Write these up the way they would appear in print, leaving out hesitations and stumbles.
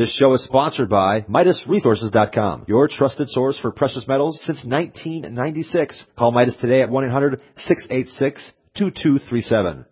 This show is sponsored by MidasResources.com, your trusted source for precious metals since 1996. Call Midas today at 1-800-686-2237.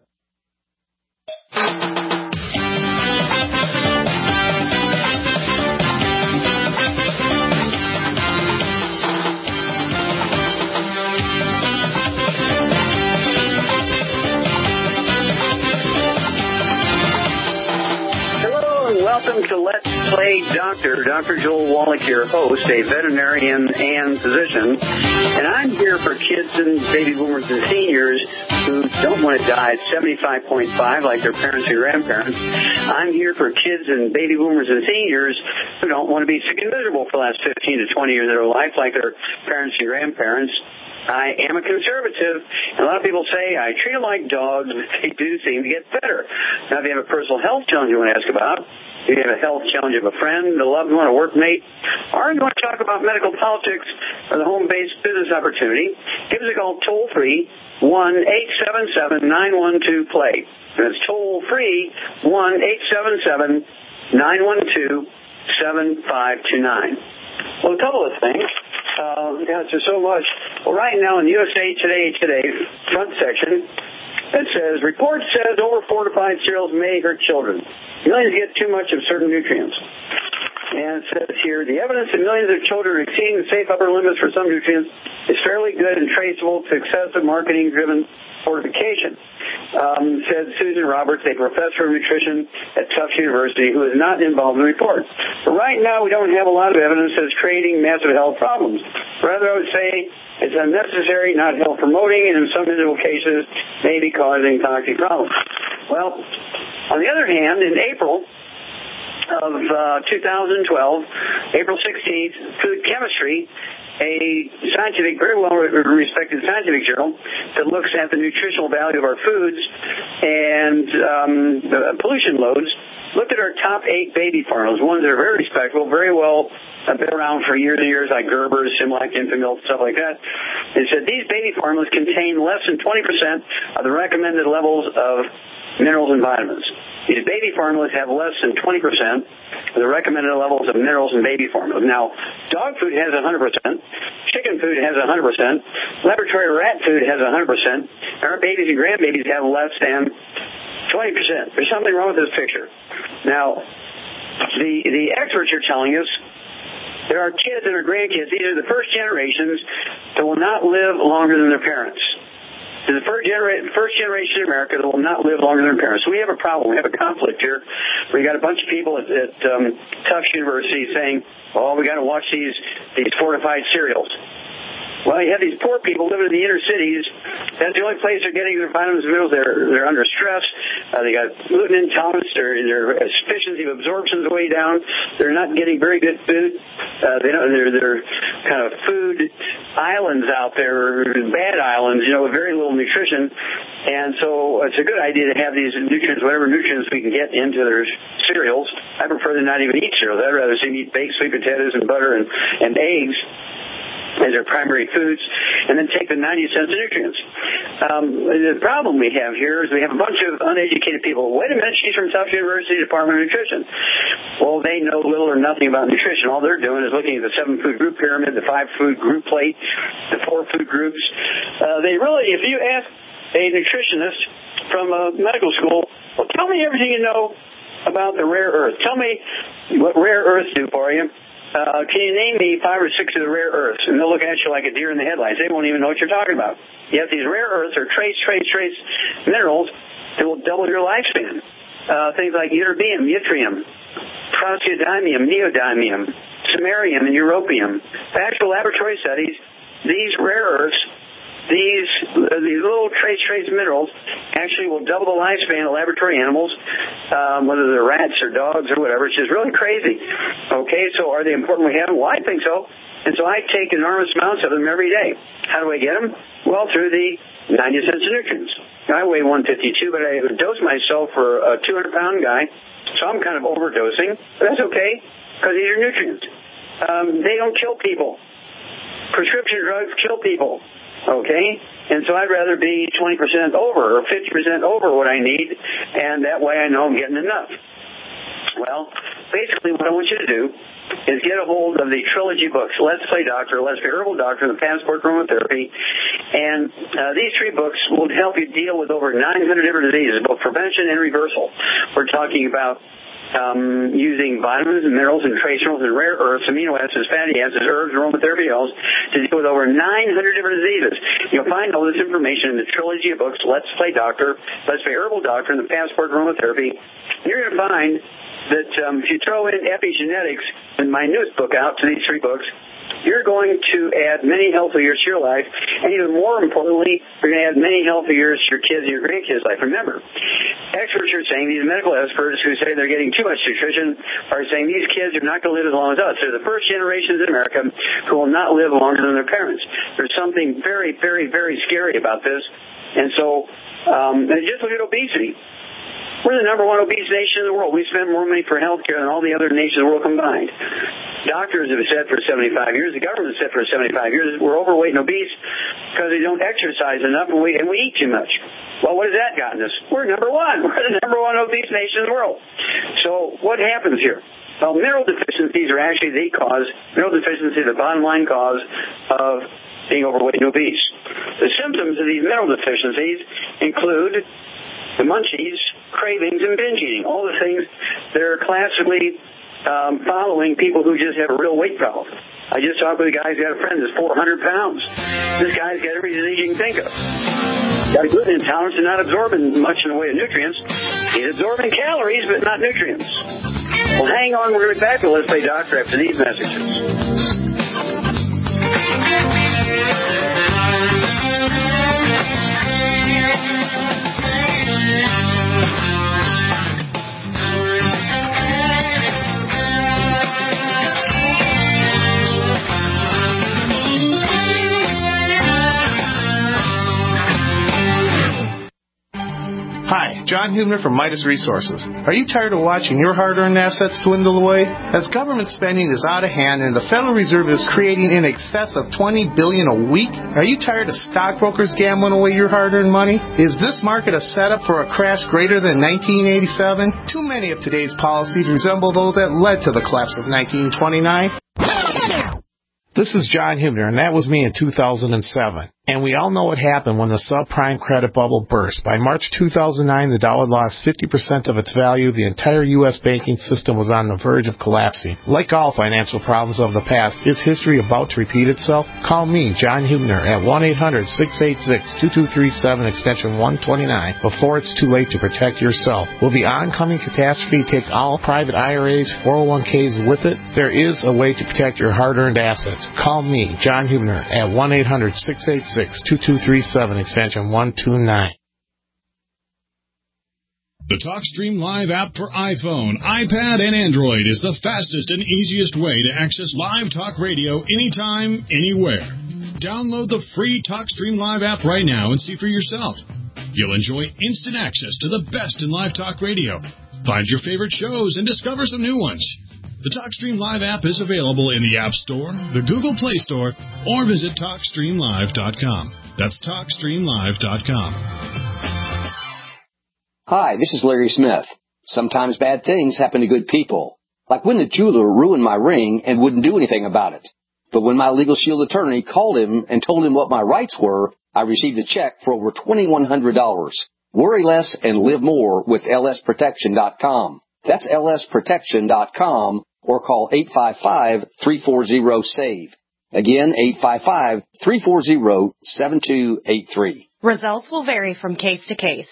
Welcome to Let's Play Doctor. Dr. Joel Wallach, your host, a veterinarian and physician. And I'm here for kids and baby boomers and seniors who don't want to die at 75.5 like their parents and grandparents. I'm here for kids and baby boomers and seniors who don't want to be sick and miserable for the last 15 to 20 years of their life like their parents and grandparents. I am a conservative, and a lot of people say I treat them like dogs, but they do seem to get better. Now, if you have a personal health challenge you want to ask about, if you have a health challenge of a friend, a loved one, a workmate, or you want to talk about medical politics or the home-based business opportunity, give us a call toll-free, 1-877-912-PLAY. That's toll-free, 1-877-912-7529. Well, a couple of things. There's so much. Well, right now in the USA Today front section, it says, report says over-fortified cereals may hurt children. Millions get too much of certain nutrients. And it says here, the evidence that millions of children are exceeding the safe upper limits for some nutrients is fairly good and traceable to excessive marketing-driven fortification, said Susan Roberts, a professor of nutrition at Tufts University, who is not involved in the report. But right now, we don't have a lot of evidence that it's creating massive health problems. Rather, I would say it's unnecessary, not health-promoting, and in some individual cases, may be causing toxic problems. Well, on the other hand, in April of 2012, April 16th, Food Chemistry, a scientific, very well-respected scientific journal that looks at the nutritional value of our foods and pollution loads, looked at our top 8 baby formulas, ones that are very respectable, very well been around for years and years, like Gerber's, Similac, Infamil, stuff like that. It said these baby formulas contain less than 20% of the recommended levels of minerals and vitamins. These baby formulas have less than 20% of the recommended levels of minerals and baby formulas. Now, dog food has 100%, chicken food has 100%, laboratory rat food has 100%, and our babies and grandbabies have less than 20%. There's something wrong with this picture. Now, the experts are telling us there are kids and our grandkids, these are the first generations that will not live longer than their parents. The first generation in America that will not live longer than their parents. So we have a problem. We have a conflict here. We got a bunch of people at Tufts University saying, "Oh, we got to watch these fortified cereals." Well, you have these poor people living in the inner cities. That's the only place they're getting their vitamins and minerals. They're under stress. They got gluten intolerance. Their efficiency of absorption is way down. They're not getting very good food. They're kind of food islands out there, bad islands, with very little nutrition. And so it's a good idea to have these nutrients, whatever nutrients we can get into their cereals. I prefer to not even eat cereals. I'd rather see them eat baked sweet potatoes and butter and eggs as their primary foods, and then take the 90 cents of nutrients. The problem we have here is we have a bunch of uneducated people. Wait a minute, she's from Tufts University Department of Nutrition. Well, they know little or nothing about nutrition. All they're doing is looking at the 7-food group pyramid, the 5-food group plate, the 4-food groups. If you ask a nutritionist from a medical school, well, tell me everything you know about the rare earth. Tell me what rare earths do for you. Can you name me 5 or 6 of the rare earths? And they'll look at you like a deer in the headlights. They won't even know what you're talking about. Yet these rare earths are trace minerals that will double your lifespan. Things like ytterbium, yttrium, praseodymium, neodymium, samarium, and europium. The actual laboratory studies, these rare earths, these little trace minerals actually will double the lifespan of laboratory animals, whether they're rats or dogs or whatever, which is really crazy. Okay, so are they important we have them? Well, I think so. And so I take enormous amounts of them every day. How do I get them? Well, through the 90 cents of nutrients. I weigh 152, but I dose myself for a 200-pound guy, so I'm kind of overdosing. But that's okay, because these are nutrients. They don't kill people. Prescription drugs kill people. Okay? And so I'd rather be 20% over or 50% over what I need, and that way I know I'm getting enough. Well, basically what I want you to do is get a hold of the trilogy books, Let's Play Doctor, Let's Play Herbal Doctor, and the Passport Aromatherapy. And these 3 books will help you deal with over 900 different diseases, both prevention and reversal. We're talking about using vitamins and minerals and trace minerals and rare earths, amino acids, fatty acids, herbs, aromatherapy oils to deal with over 900 different diseases. You'll find all this information in the trilogy of books, Let's Play Doctor, Let's Play Herbal Doctor, and the Passport Aromatherapy. You're going to find that if you throw in epigenetics and my newest book out to these 3 books, you're going to add many healthy years to your life, and even more importantly, you're going to add many healthy years to your kids and your grandkids' life. Remember, experts are saying, these medical experts who say they're getting too much nutrition are saying these kids are not going to live as long as us. They're the first generations in America who will not live longer than their parents. There's something very, very, very scary about this. And so, and just look at obesity. We're the number 1 obese nation in the world. We spend more money for health care than all the other nations in the world combined. Doctors have said for 75 years, the government has said for 75 years, we're overweight and obese because we don't exercise enough and we eat too much. Well, what has that gotten us? We're number 1. We're the number 1 obese nation in the world. So what happens here? Well, mineral deficiencies are actually mineral deficiency is the bottom line cause of being overweight and obese. The symptoms of these mineral deficiencies include the munchies, cravings, and binge eating, all the things that are classically following people who just have a real weight problem. I just talked with a guy who's got a friend that's 400 pounds. This guy's got every disease you can think of. Got a gluten intolerance and not absorbing much in the way of nutrients. He's absorbing calories, but not nutrients. Well, hang on. We're going to be back to Let's Play Doctor after these messages. Hi, John Hubner from Midas Resources. Are you tired of watching your hard-earned assets dwindle away? As government spending is out of hand and the Federal Reserve is creating in excess of $20 billion a week, are you tired of stockbrokers gambling away your hard-earned money? Is this market a setup for a crash greater than 1987? Too many of today's policies resemble those that led to the collapse of 1929. This is John Hubner, and that was me in 2007. And we all know what happened when the subprime credit bubble burst. By March 2009, the dollar lost 50% of its value. The entire U.S. banking system was on the verge of collapsing. Like all financial problems of the past, is history about to repeat itself? Call me, John Hubner, at 1-800-686-2237, extension 129, before it's too late to protect yourself. Will the oncoming catastrophe take all private IRAs, 401ks with it? There is a way to protect your hard-earned assets. Call me, John Hubner, at 1-800-686-2237, extension 129. The TalkStream Live app for iPhone, iPad, and Android is the fastest and easiest way to access live talk radio anytime, anywhere. Download the free TalkStream Live app right now and see for yourself. You'll enjoy instant access to the best in live talk radio. Find your favorite shows and discover some new ones. The TalkStream Live app is available in the App Store, the Google Play Store, or visit TalkStreamLive.com. That's TalkStreamLive.com. Hi, this is Larry Smith. Sometimes bad things happen to good people. Like when the jeweler ruined my ring and wouldn't do anything about it. But when my Legal Shield attorney called him and told him what my rights were, I received a check for over $2,100. Worry less and live more with lsprotection.com. That's lsprotection.com. Or call 855-340-SAVE. Again, 855-340-7283. Results will vary from case to case.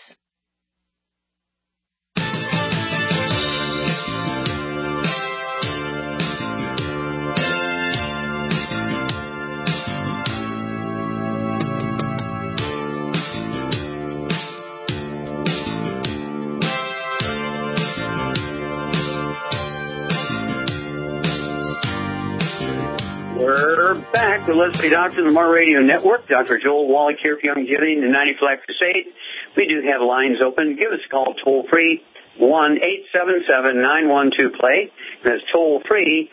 We're back with Let's Play Doctor, the Mar Radio Network. Dr. Joel Wallach here for Youngevity and the 90 Flat Crusade. We do have lines open. Give us a call toll-free, 1-877-912-PLAY. That's toll-free,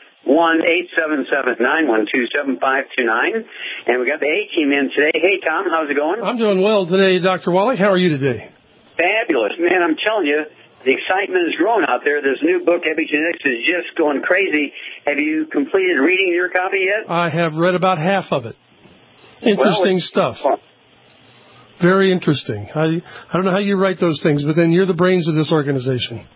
1-877-912-7529. And we got the A-team in today. Hey, Tom, how's it going? I'm doing well today, Dr. Wallach. How are you today? Fabulous. Man, I'm telling you, the excitement is growing out there. This new book, Epigenetics, is just going crazy. Have you completed reading your copy yet? I have read about half of it. Interesting stuff. Well, very interesting. I don't know how you write those things, but then you're the brains of this organization.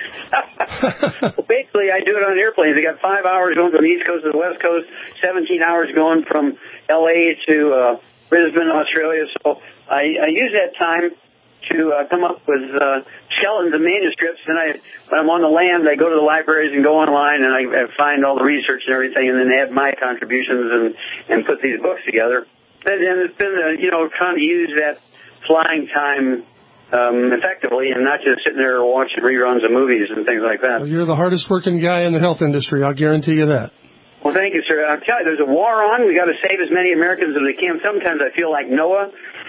Well, basically, I do it on airplanes. I got 5 hours going from the East Coast to the West Coast, 17 hours going from L.A. to Brisbane, Australia. So I use that time to come up with skeletons of manuscripts. And when I'm on the land, I go to the libraries and go online, and I find all the research and everything, and then add my contributions and put these books together. And it's been, trying to use that flying time effectively, and not just sitting there watching reruns of movies and things like that. Well, you're the hardest working guy in the health industry, I'll guarantee you that. Well, thank you, sir. I'll tell you, there's a war on. We got to save as many Americans as we can. Sometimes I feel like Noah,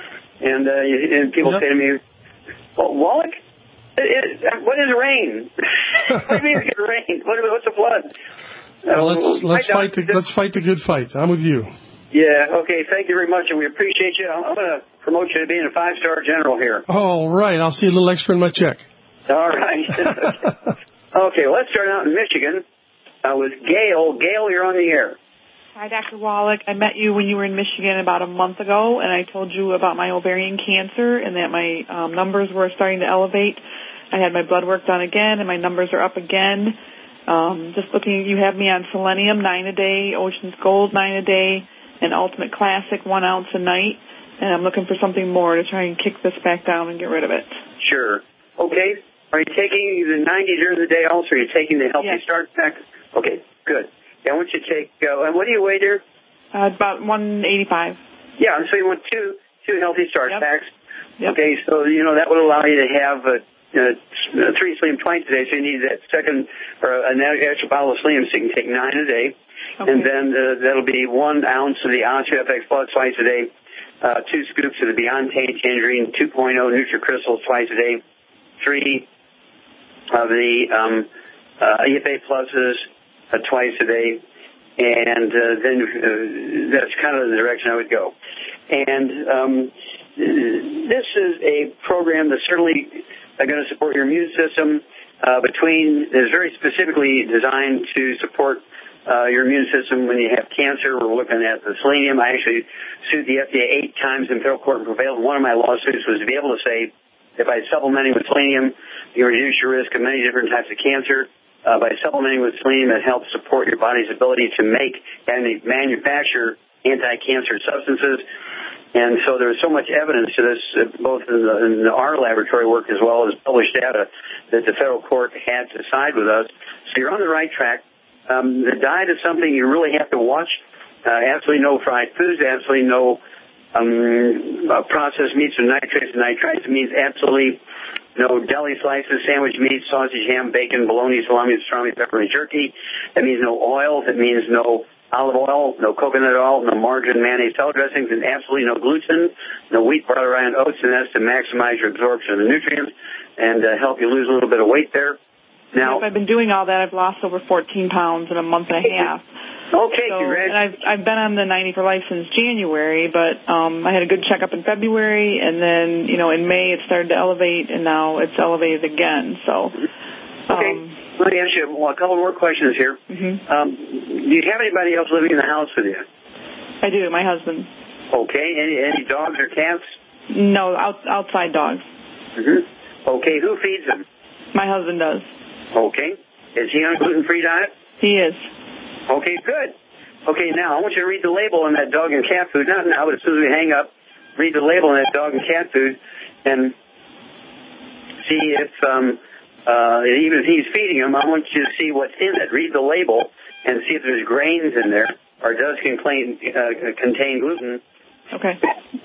and people say to me, well, Wallach, what is rain? What do you mean it's going to rain? What's a flood? Well, let's fight the good fight. I'm with you. Yeah, okay, thank you very much, and we appreciate you. I'm going to promote you to being a 5-star general here. All right, I'll see a little extra in my check. All right. Okay, let's start out in Michigan with Gail. Gail, you're on the air. Hi, Dr. Wallach. I met you when you were in Michigan about a month ago, and I told you about my ovarian cancer and that my numbers were starting to elevate. I had my blood work done again, and my numbers are up again. Just looking, you have me on Selenium 9 a day, Ocean's Gold 9 a day, and Ultimate Classic 1 ounce a night, and I'm looking for something more to try and kick this back down and get rid of it. Sure. Okay. Are you taking the 90 during the day also? Are you taking the Healthy Start Pack? Okay, good. Yeah, I want you to take, and what do you weigh, dear? About 185. Yeah, so you want two Healthy Start Packs. Yep. Okay, so, that would allow you to have 3 Slim twice a day, so you need that second, or an extra bottle of Slim, so you can take 9 a day. Okay. And then that'll be 1 ounce of the OsteoFX Plus twice a day, 2 scoops of the Beyond Tangerine 2.0 NutriCrystals twice a day, 3 of the EFA Pluses twice a day, and then that's kind of the direction I would go. And this is a program that's certainly going to support your immune system. It's very specifically designed to support your immune system when you have cancer. We're looking at the selenium. I actually sued the FDA 8 times in federal court and prevailed. One of my lawsuits was to be able to say that by supplementing with selenium, you reduce your risk of many different types of cancer. By supplementing with selenium, it helps support your body's ability to make and manufacture anti-cancer substances. And so there's so much evidence to this, both in our laboratory work as well as published data, that the federal court had to side with us. So you're on the right track. The diet is something you really have to watch. Absolutely no fried foods, absolutely no processed meats or nitrates and nitrites. It means absolutely no deli slices, sandwich meat, sausage, ham, bacon, bologna, salami, pastrami, pepperoni, jerky. That means no oil. That means no olive oil, no coconut oil, no margarine, mayonnaise, salad dressings, and absolutely no gluten, no wheat, butter, rye, and oats, and that's to maximize your absorption of the nutrients and help you lose a little bit of weight there. Now, I've been doing all that. I've lost over 14 pounds in a month and a half. Okay, so, congrats. And I've been on the 90 for Life since January, but I had a good checkup in February, and then, in May it started to elevate, and now it's elevated again. So, okay. Let me ask you a couple more questions here. Mm-hmm. Do you have anybody else living in the house with you? I do, my husband. Okay. Any dogs or cats? No, outside dogs. Mm-hmm. Okay. Who feeds them? My husband does. Okay. Is he on a gluten-free diet? He is. Okay, good. Okay, now I want you to read the label on that dog and cat food. Not now, but as soon as we hang up, read the label on that dog and cat food and see if, even if he's feeding them, I want you to see what's in it. Read the label and see if there's grains in there or does contain gluten. Okay.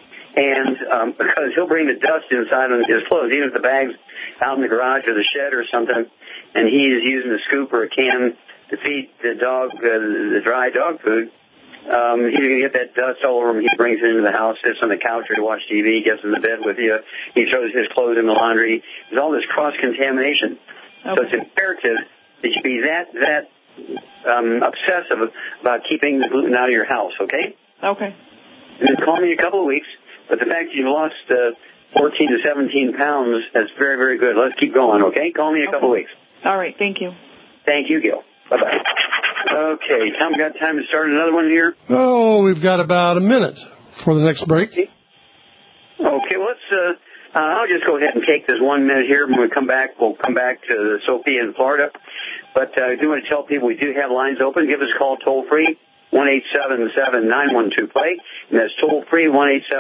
And because he'll bring the dust inside on his clothes, even if the bag's out in the garage or the shed or something, and he is using a scoop or a can to feed the dog the dry dog food, he's going to get that dust all over him. He brings it into the house, sits on the couch or to watch TV, gets in the bed with you. He throws his clothes in the laundry. There's all this cross-contamination. Okay. So it's imperative that you be that obsessive about keeping the gluten out of your house, okay? Okay. And then call me in a couple of weeks. But the fact that you've lost 14 to 17 pounds. That's very, very good. Let's keep going, okay? Call me in a couple of weeks. All right. Thank you. Thank you, Gil. Bye-bye. Okay, Tom, got time to start another one here? Oh, we've got about a minute for the next break. Okay, well, I'll just go ahead and take this 1 minute here. When we come back, we'll come back to Sophia in Florida. But I do want to tell people we do have lines open. Give us a call toll-free, 1-877-912-PLAY. And that's toll-free,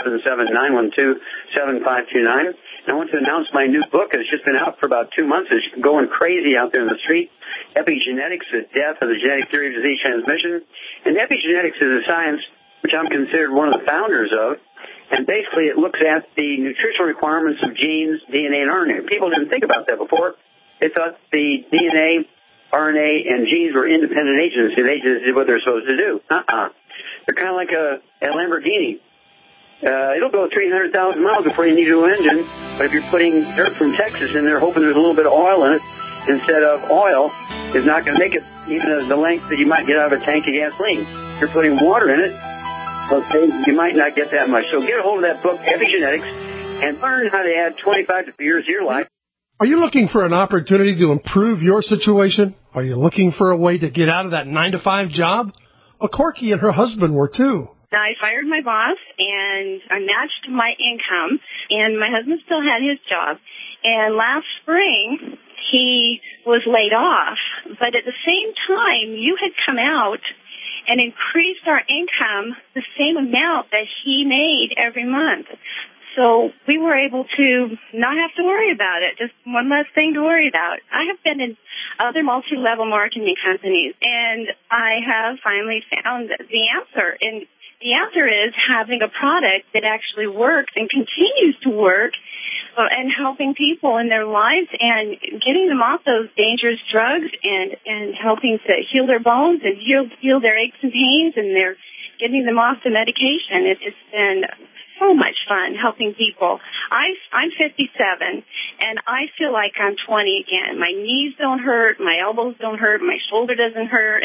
1-877-912-7529. And I want to announce my new book. It's just been out for about 2 months. It's going crazy out there in the street. Epigenetics, the Death of the Genetic Theory of Disease Transmission. And epigenetics is a science which I'm considered one of the founders of. And basically it looks at the nutritional requirements of genes, DNA, and RNA. People didn't think about that before. They thought the DNA, RNA, and genes were independent agents, and they just did what they're supposed to do. They're kind of like a Lamborghini. It'll go 300,000 miles before you need a new engine, but if you're putting dirt from Texas in there, hoping there's a little bit of oil in it, instead of oil, is not going to make it even the length that you might get out of a tank of gasoline. If you're putting water in it, okay, you might not get that much. So get a hold of that book, Epigenetics, and learn how to add 25 years to your life. Are you looking for an opportunity to improve your situation? Are you looking for a way to get out of that 9-to-5 job? Well, Corky and her husband were too. I fired my boss, and I matched my income, and my husband still had his job. And last spring, he was laid off. But at the same time, you had come out and increased our income the same amount that he made every month. So we were able to not have to worry about it, just one less thing to worry about. I have been in other multi-level marketing companies, and I have finally found the answer. And the answer is having a product that actually works and continues to work and helping people in their lives and getting them off those dangerous drugs and helping to heal their bones and heal their aches and pains, and they're getting them off the medication. It's been so much fun helping people. I'm 57, and I feel like I'm 20 again. My knees don't hurt, my elbows don't hurt, my shoulder doesn't hurt.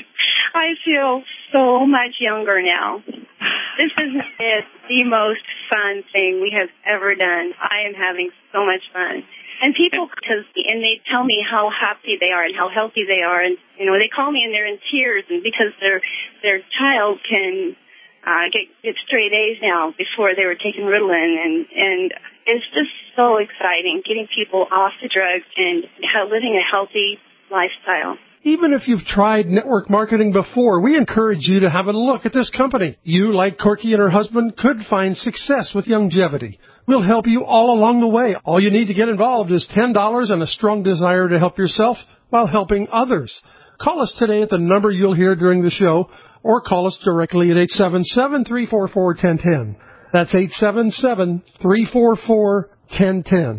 I feel so much younger now. This is the most fun thing we have ever done. I am having so much fun. And people, and they tell me how happy they are and how healthy they are, and they call me and they're in tears, and because their child can get straight A's now. Before they were taking Ritalin, and it's just so exciting getting people off the drugs and living a healthy lifestyle. Even if you've tried network marketing before, we encourage you to have a look at this company. You, like Corky and her husband, could find success with Youngevity. We'll help you all along the way. All you need to get involved is $10 and a strong desire to help yourself while helping others. Call us today at the number you'll hear during the show, or call us directly at 877-344-1010. That's 877-344-1010.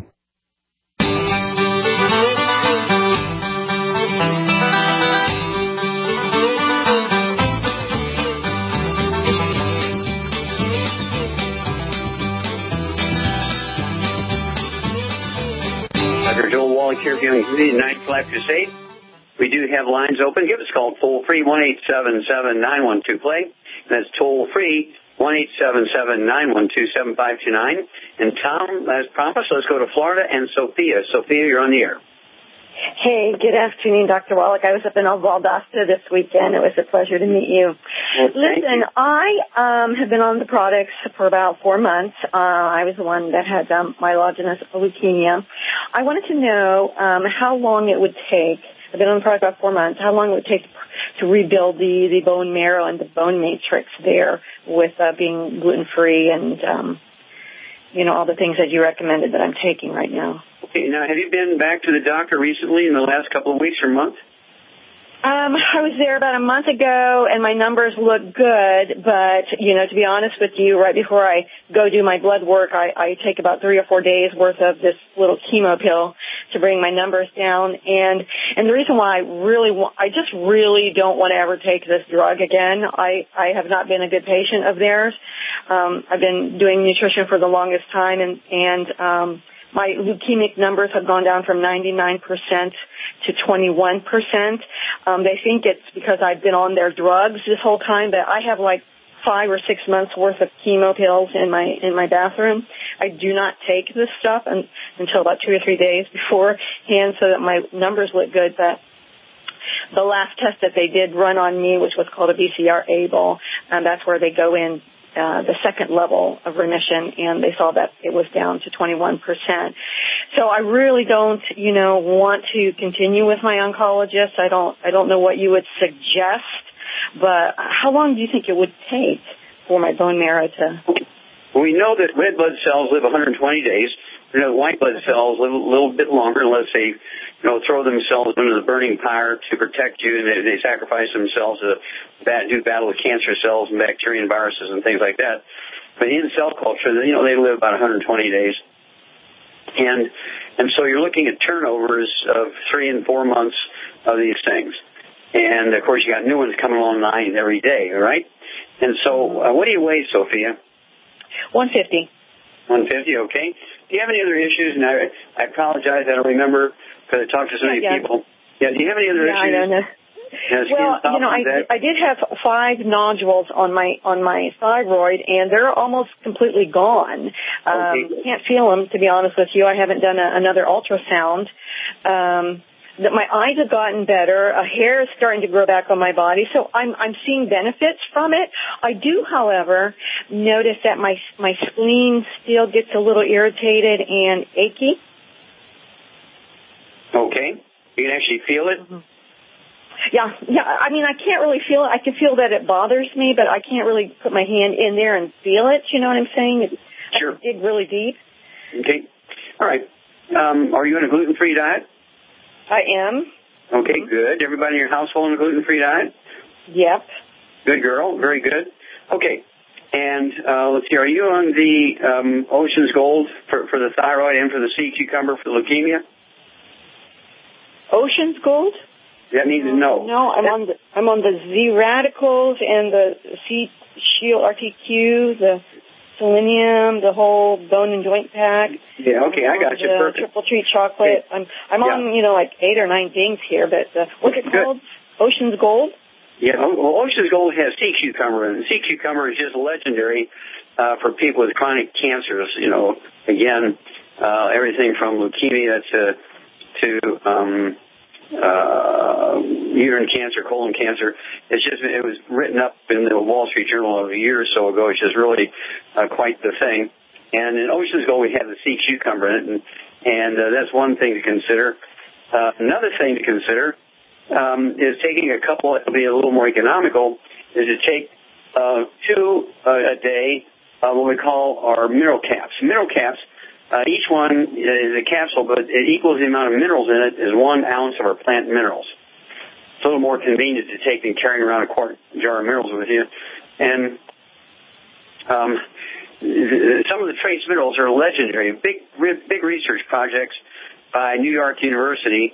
Dr. Joel Wallach here, giving the Night Life Crusade. We do have lines open. Give us a call toll-free, 1-877-912-PLAY. That's toll-free, 1-877-912-7529. And Tom, as promised, let's go to Florida and Sophia. Sophia, you're on the air. Hey, good afternoon, Dr. Wallach. I was up in Valdosta this weekend. It was a pleasure to meet you. Well, listen, I have been on the products for about 4 months. I was the one that had myelogenous leukemia. I wanted to know how long it would take. I've been on the product about 4 months. How long it would take to rebuild the bone marrow and the bone matrix there with being gluten-free and, all the things that you recommended that I'm taking right now. Okay, now have you been back to the doctor recently in the last couple of weeks or months? I was there about a month ago, and my numbers look good, but, to be honest with you, right before I go do my blood work, I take about 3 or 4 days worth of this little chemo pill to bring my numbers down. And the reason why I just really don't want to ever take this drug again. I have not been a good patient of theirs. I've been doing nutrition for the longest time, and my leukemic numbers have gone down from 99% to 21%. They think it's because I've been on their drugs this whole time, but I have like 5 or 6 months worth of chemo pills in my bathroom. I do not take this stuff until about 2 or 3 days beforehand so that my numbers look good. But the last test that they did run on me, which was called a BCR-ABL, that's where they go in the second level of remission, and they saw that it was down to 21%. So I really don't, want to continue with my oncologist. I don't know what you would suggest, but how long do you think it would take for my bone marrow to? We know that red blood cells live 120 days. We know white blood cells live a little bit longer unless they, throw themselves into the burning pyre to protect you, and they sacrifice themselves to do battle with cancer cells and bacteria and viruses and things like that. But in cell culture, they live about 120 days. And so you're looking at turnovers of 3 and 4 months of these things. And, of course, you got new ones coming online every day, all right? And so what do you weigh, Sophia? 150. 150, okay. Do you have any other issues? And I apologize, I don't remember because I talked to so many people. Yeah, do you have any other issues? I don't know. I did have 5 nodules on my thyroid, and they're almost completely gone. Can't feel them, to be honest with you. I haven't done another ultrasound. That my eyes have gotten better. Hair is starting to grow back on my body, so I'm seeing benefits from it. I do, however, notice that my spleen still gets a little irritated and achy. Okay, you can actually feel it. Mm-hmm. Yeah. I mean, I can't really feel it. I can feel that it bothers me, but I can't really put my hand in there and feel it. You know what I'm saying? Sure. I dig really deep. Okay. All right. Are you on a gluten-free diet? I am. Okay, good. Everybody in your household on a gluten-free diet? Yep. Good girl. Very good. Okay. And let's see, are you on the Ocean's Gold for the thyroid and for the sea cucumber for leukemia? Ocean's Gold? That means no. No, I'm on the Z radicals and the C Shield RTQ, the selenium, the whole bone and joint pack. Yeah, okay, I got you. Perfect. Triple treat chocolate. Okay. I'm on, like 8 or 9 things here, but what's it called? Ocean's Gold? Yeah, well, Ocean's Gold has sea cucumber, and sea cucumber is just legendary for people with chronic cancers. Again, everything from leukemia to uterine cancer, colon cancer. It was written up in the Wall Street Journal a year or so ago. It's just really quite the thing. And in Ocean's Gold, we have the sea cucumber in it, and that's one thing to consider. Another thing to consider is taking a couple, it'll be a little more economical, is to take 2 a day, what we call our mineral caps. Mineral caps, each one is a capsule, but it equals the amount of minerals in it as 1 ounce of our plant minerals. It's a little more convenient to take than carrying around a quart jar of minerals with you. And some of the trace minerals are legendary. Big research projects by New York University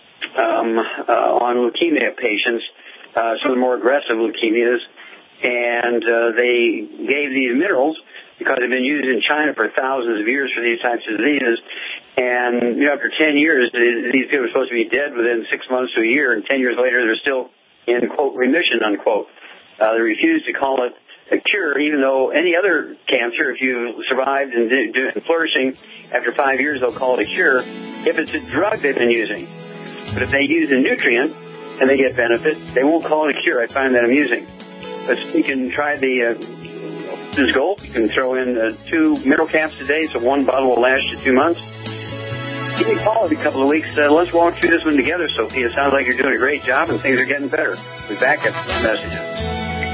on leukemia patients, some of the more aggressive leukemias, and they gave these minerals because they've been used in China for thousands of years for these types of diseases. And after 10 years, these people are supposed to be dead within 6 months to a year, and 10 years later, they're still in, quote, remission, unquote. They refuse to call it a cure, even though any other cancer, if you survived and flourishing after 5 years, they'll call it a cure if it's a drug they've been using. But if they use a nutrient and they get benefit, they won't call it a cure. I find that amusing. But you can try the Ocean's Gold. You can throw in 2 mineral caps a day, so 1 bottle will last you 2 months. Give me a call every couple of weeks. Let's walk through this one together, Sophie. It sounds like you're doing a great job and things are getting better. We'll be back after the messages.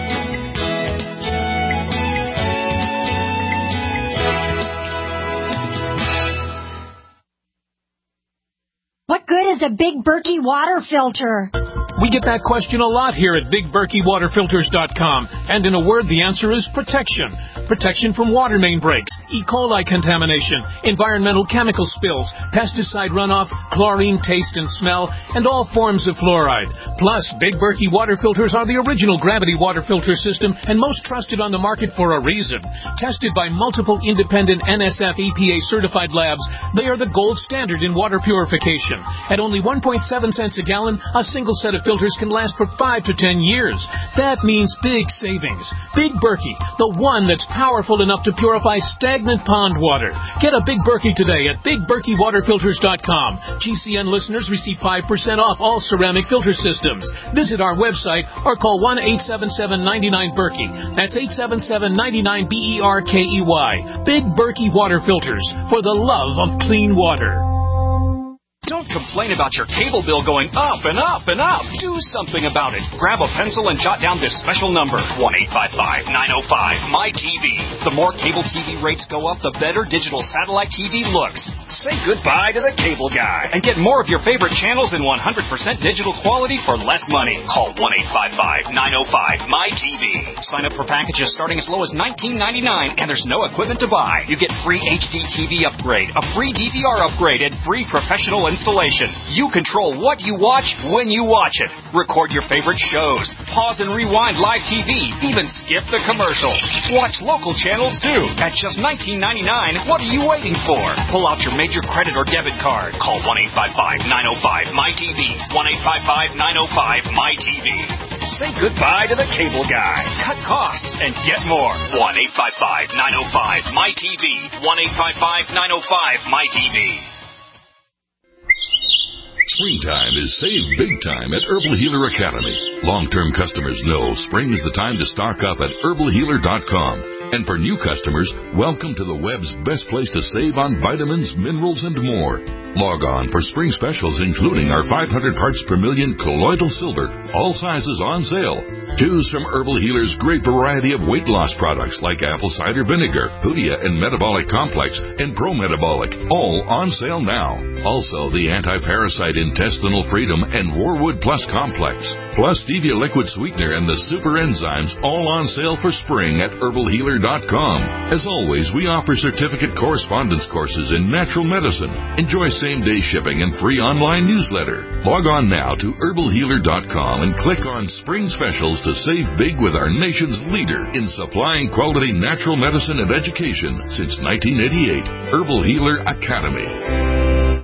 What good is a Big Berkey water filter? We get that question a lot here at BigBerkeyWaterFilters.com. And in a word, the answer is protection. Protection from water main breaks, E. coli contamination, environmental chemical spills, pesticide runoff, chlorine taste and smell, and all forms of fluoride. Plus, Big Berkey water filters are the original gravity water filter system and most trusted on the market for a reason. Tested by multiple independent NSF EPA certified labs, they are the gold standard in water purification. At only 1.7 cents a gallon, a single set of filters can last for 5 to 10 years. That means big savings. Big Berkey, the one that's powerful enough to purify stagnant pond water. Get a Big Berkey today at BigBerkeyWaterFilters.com. GCN listeners receive 5% off all ceramic filter systems. Visit our website or call 1-877-99-BERKEY. That's 877-99-BERKEY. Big Berkey Water Filters, for the love of clean water. Don't complain about your cable bill going up and up and up. Do something about it. Grab a pencil and jot down this special number, 1-855-905-MY-TV. The more cable TV rates go up, the better digital satellite TV looks. Say goodbye to the cable guy and get more of your favorite channels in 100% digital quality for less money. Call 1-855-905-MY-TV. Sign up for packages starting as low as $19.99, and there's no equipment to buy. You get free HD TV upgrade, a free DVR upgrade, and free professional installation. You control what you watch when you watch it. Record your favorite shows. Pause and rewind live TV. Even skip the commercials. Watch local channels too. At just $19.99, what are you waiting for? Pull out your major credit or debit card. Call 1-855-905-MY-TV. 1-855-905-MY-TV. Say goodbye to the cable guy. Cut costs and get more. 1-855-905-MY-TV. 1-855-905-MY-TV. Springtime is save big time at Herbal Healer Academy. Long-term customers know spring is the time to stock up at herbalhealer.com. And for new customers, welcome to the web's best place to save on vitamins, minerals, and more. Log on for spring specials, including our 500 parts per million colloidal silver, all sizes on sale. Choose from Herbal Healer's great variety of weight loss products like apple cider vinegar, Hoodia and Metabolic Complex, and Pro Metabolic, all on sale now. Also, the anti-parasite intestinal freedom and Warwood Plus Complex, plus stevia liquid sweetener and the super enzymes, all on sale for spring at herbalhealer.com. As always, we offer certificate correspondence courses in natural medicine. Enjoy same-day shipping and free online newsletter. Log on now to herbalhealer.com and click on Spring Specials to save big with our nation's leader in supplying quality natural medicine and education since 1988, Herbal Healer Academy.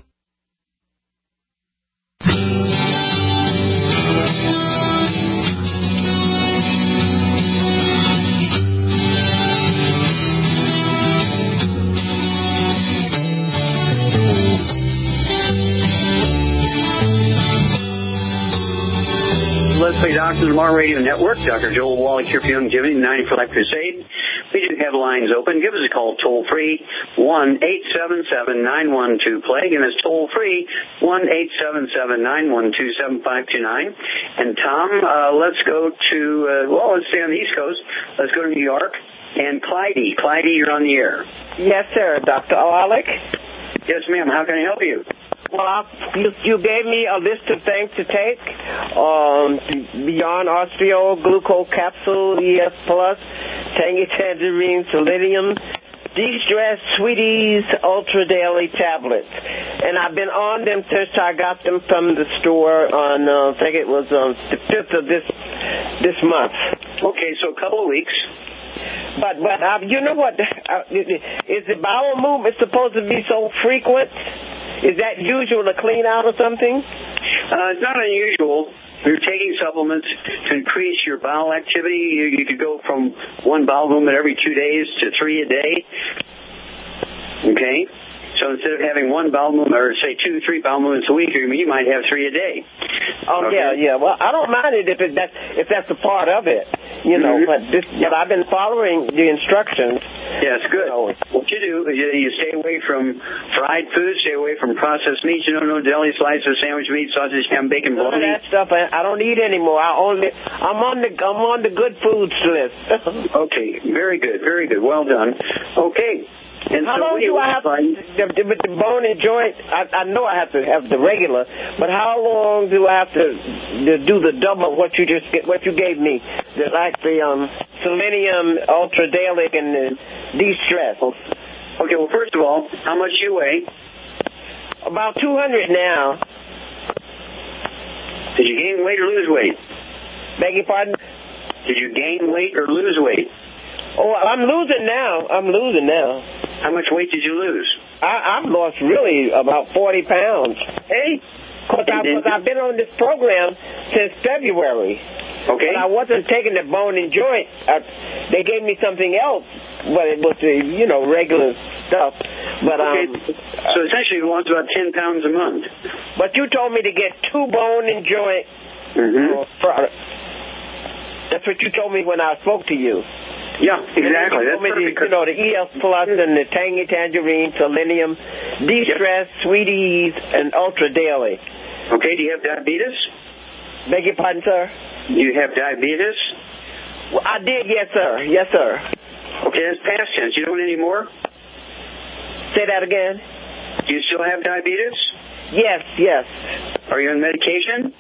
Let's Play Doctors Tomorrow Radio Network. Dr. Joel Wallach here for Longevity, 90 for Life Crusade. We do have lines open. Give us a call toll-free, 1-877-912-PLAGUE, and it's toll-free, 1-877-912-7529. And Tom, let's go to, let's stay on the East Coast. Let's go to New York. And Clyde. Clyde, you're on the air. Yes, sir. Dr. Wallach? Yes, ma'am. How can I help you? Well, you gave me a list of things to take. Beyond Osteo, Glucose Capsule, ES Plus, Tangy Tangerine, Selenium, De-Stress, Sweeties, Ultra Daily Tablets. And I've been on them since I got them from the store on, I think it was the 5th of this month. Okay, so a couple of weeks. But you know what? Is the bowel movement supposed to be so frequent? Is that usual to clean out or something? It's not unusual. You're taking supplements to increase your bowel activity. You could go from one bowel movement every 2 days to 3 a day. Okay? So instead of having one bowel movement, or say 2, 3 bowel movements a week, you might have 3 a day. Oh, okay. Yeah. Well, I don't mind it if that's a part of it, you know. But I've been following the instructions. Yeah, it's good. What you do is you stay away from fried food, stay away from processed meats. You don't know deli slices, sandwich meat, sausage, ham, bacon, bologna. That stuff I don't eat anymore. I'm on the good foods list. Okay, very good, very good. Well done. Okay. And how long do I have with the bone and joint? I know I have to have the regular, but how long do I have to do the double what you gave me? Like the Selenium, Ultra Daily, and the De-Stress. Okay, well, first of all, how much do you weigh? About 200 now. Did you gain weight or lose weight? Beg your pardon? Did you gain weight or lose weight? Oh, I'm losing now. How much weight did you lose? I've lost really about 40 pounds. Hey, Because I've been on this program since February. Okay. But I wasn't taking the bone and joint. They gave me something else, but it was the, regular stuff. But okay. So essentially, you lost about 10 pounds a month. But you told me to get 2 bone and joint products. That's what you told me when I spoke to you. Yeah, exactly. That's perfect. The ES Plus and the Tangy Tangerine, Selenium, De-Stress, Sweeties, and Ultra Daily. Okay, do you have diabetes? Beg your pardon, sir? You have diabetes? Well, I did, yes, sir. Yes, sir. Okay, that's past tense. You don't anymore? Say that again. Do you still have diabetes? Yes, yes. Are you on medication?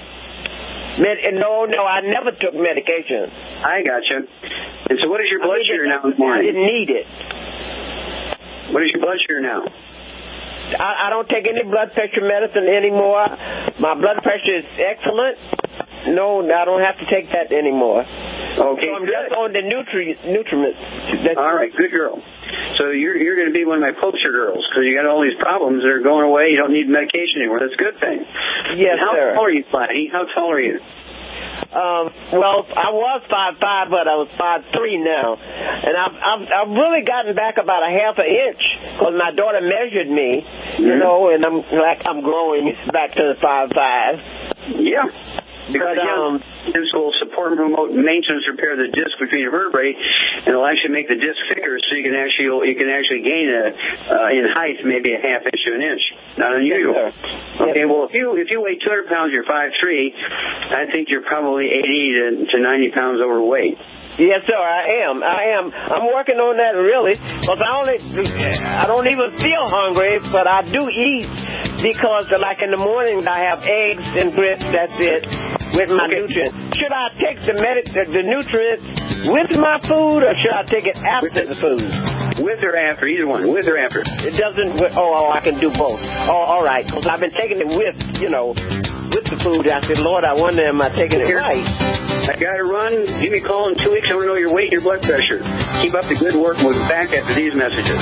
No, I never took medication. I gotcha. And so what is your blood sugar now in the morning? I didn't need it. What is your blood sugar now? I don't take any blood pressure medicine anymore. My blood pressure is excellent. No, I don't have to take that anymore. Okay, so I'm good. just on the nutriments. All right, good girl. So you're going to be one of my poster girls because you got all these problems that are going away. You don't need medication anymore. That's a good thing. Yes, How sir. tall are you, Clyde? How tall are you? Well, I was 5'5", but I was 5'3" now, and I've really gotten back about a half an inch because my daughter measured me, and I'm growing back to the 5'5". Yeah. Because this will support and promote maintenance repair of the disc between your vertebrae, and it'll actually make the disc thicker, so you can actually gain in height maybe a half inch to an inch. Not unusual. Okay, well if you weigh 200 pounds, you're 5'3", I think you're probably 80 to 90 pounds overweight. Yes, sir, I am. I'm working on that really, because I don't even feel hungry, but I do eat because, like in the morning, I have eggs and grits. That's it with my nutrients. Should I take the nutrients with my food, or should I take it after the food? With or after, either one. With or after. It doesn't. I can do both. Oh, all right. Because I've been taking it with the food. I said, Lord, I wonder, am I taking it right? I got to run. Give me a call in 2 weeks. I want to know your weight and your blood pressure. Keep up the good work. We'll be back after these messages.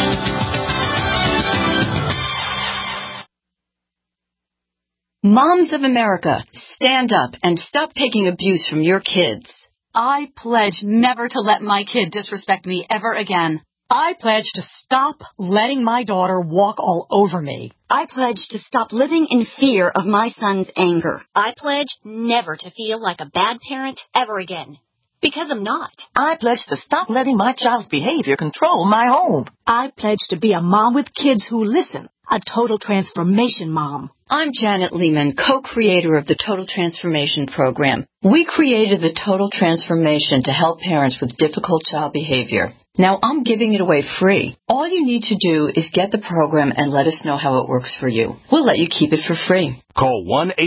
Moms of America, stand up and stop taking abuse from your kids. I pledge never to let my kid disrespect me ever again. I pledge to stop letting my daughter walk all over me. I pledge to stop living in fear of my son's anger. I pledge never to feel like a bad parent ever again. Because I'm not. I pledge to stop letting my child's behavior control my home. I pledge to be a mom with kids who listen. A total transformation mom. I'm Janet Lehman, co-creator of the Total Transformation Program. We created the Total Transformation to help parents with difficult child behavior. Now I'm giving it away free. All you need to do is get the program and let us know how it works for you. We'll let you keep it for free. Call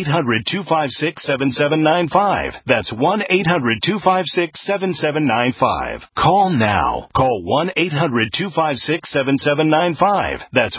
1-800-256-7795. That's 1-800-256-7795. Call now. Call 1-800-256-7795. That's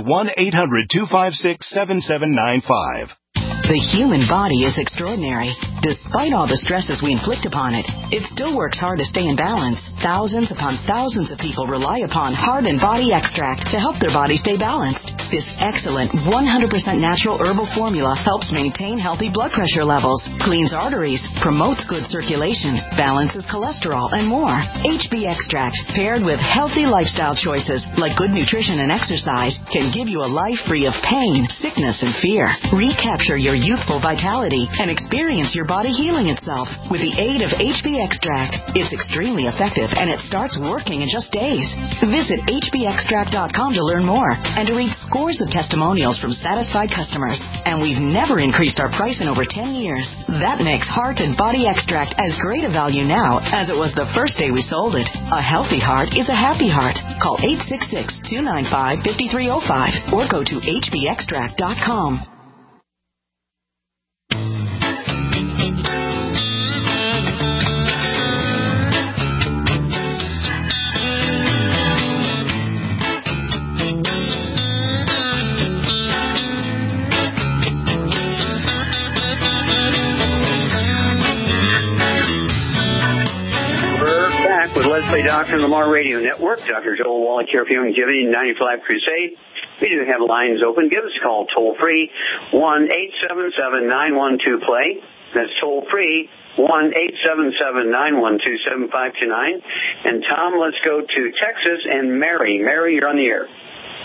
1-800-256-7795. The human body is extraordinary. Despite all the stresses we inflict upon it, it still works hard to stay in balance. Thousands upon thousands of people rely upon Heart and Body Extract to help their body stay balanced. This excellent 100% natural herbal formula helps maintain healthy blood pressure levels, cleans arteries, promotes good circulation, balances cholesterol, and more. HB Extract, paired with healthy lifestyle choices like good nutrition and exercise, can give you a life free of pain, sickness, and fear. Recapture your youthful vitality and experience your body healing itself with the aid of HB Extract. It's extremely effective and it starts working in just days. Visit hbextract.com to learn more and to read scores of testimonials from satisfied customers. And we've never increased our price in over 10 years. That makes Heart and Body Extract as great a value now as it was the first day we sold it. A healthy heart is a happy heart. Call 866-295-5305 or go to hbextract.com. With Leslie Doctor and Lamar Radio Network, Dr. Joel Wallach here for Longevity 95 Crusade. We do have lines open. Give us a call toll-free, 1-877-912-PLAY. That's toll-free, 1-877-912-7529. And, Tom, let's go to Texas and Mary. Mary, you're on the air.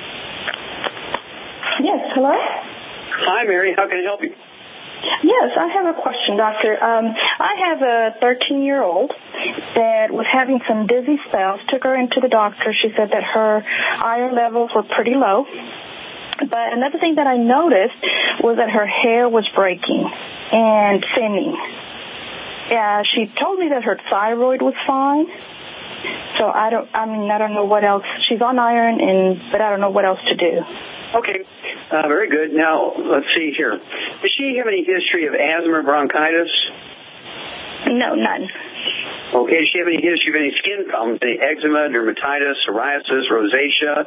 Yes, hello? Hi, Mary. How can I help you? Yes, I have a question, doctor. I have a 13-year-old that was having some dizzy spells. Took her into the doctor. She said that her iron levels were pretty low. But another thing that I noticed was that her hair was breaking and thinning. She told me that her thyroid was fine. So I don't know what else. She's on iron, but I don't know what else to do. Okay, very good. Now, let's see here. Does she have any history of asthma or bronchitis? No, none. Okay, does she have any history of any skin problems, any eczema, dermatitis, psoriasis, rosacea?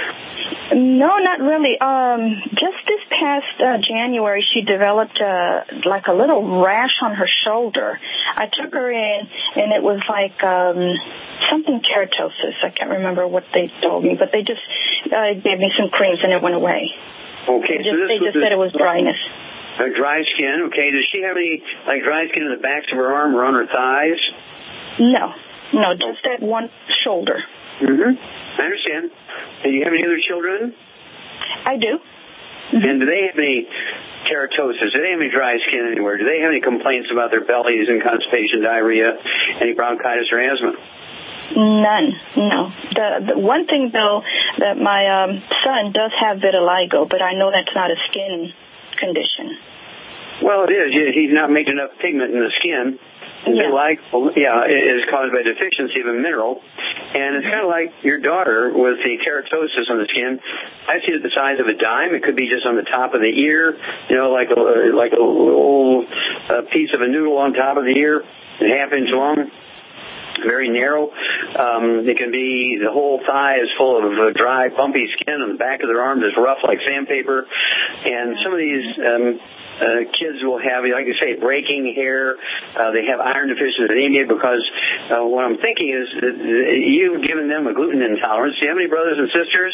No, not really. Just this past January, she developed like a little rash on her shoulder. I took her in, and it was like something keratosis. I can't remember what they told me, but they just gave me some creams, and it went away. Okay, they just said it was dryness. Dry skin. Okay, does she have any dry skin in the backs of her arm or on her thighs? No, just that one shoulder. Mm-hmm. I understand. Do you have any other children? I do. Mm-hmm. And do they have any keratosis? Do they have any dry skin anywhere? Do they have any complaints about their bellies and constipation, diarrhea, any bronchitis or asthma? None, no. The one thing, though, that my son does have vitiligo, but I know that's not a skin condition. Well, it is. He's not making enough pigment in the skin. Vitiligo, is caused by deficiency of a mineral, and it's kind of like your daughter with the keratosis on the skin. I see it the size of a dime. It could be just on the top of the ear, like a little piece of a noodle on top of the ear, a half-inch long. Very narrow. It can be the whole thigh is full of dry, bumpy skin, and the back of their arms is rough like sandpaper. And some of these kids will have, like you say, breaking hair. They have iron deficiency anemia because what I'm thinking is that you've given them a gluten intolerance. Do you have any brothers and sisters?